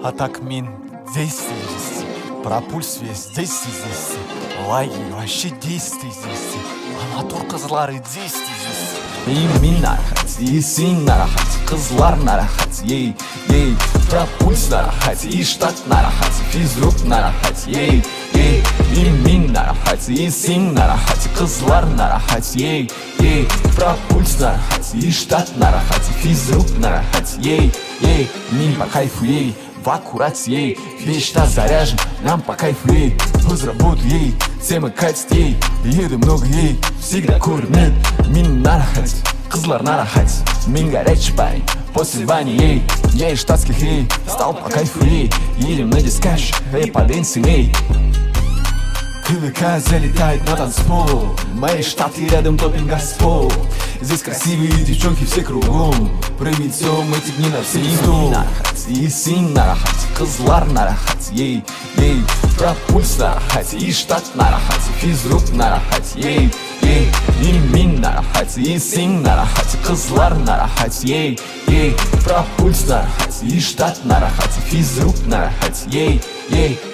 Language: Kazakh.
А так мен здесь. Про пульс весь здесь. Лагерь вообще действий здесь. А мотор қызлары здесь. И мен нарахат, и сен нарахат, қызлар нарахат, ей. Про пульс нарахат, и штат нарахат, физрук нарахат, ей. И мен нарахат, и сен нарахат, қызлар нарахат, ей. Про пульс нарахат, и штат нарахат, физрук нарахат, ей. Мен по кайфу, ей. В аккурат, ей. Весь штат заряжен, нам по кайфу, ей. Разработаю, ей. Темы катит, ей. Еду много, ей. Всегда курнет. Мен нарахат, қызлар нарахат. Мен горячий парень, после Вани, ей. Я из штатских, ей. Стал по кайфу, ей. Едем на дискаш, эй, по дэнси, ей. КВК залетает на танцпол. Мои штаты рядом, топим газпол. Здесь красивые девчонки все кругом. Проведем эти дни на всей стол. Нарахат, и сен нарахат, қызлар нарахат, ей. Про пульс нарахат, и штат нарахат, физрук нарахат, ей. И мен нарахат, и сен нарахат, қызлар нарахат, ей. Про пульс нарахат, и штат нарахат, физрук нарахат, ей.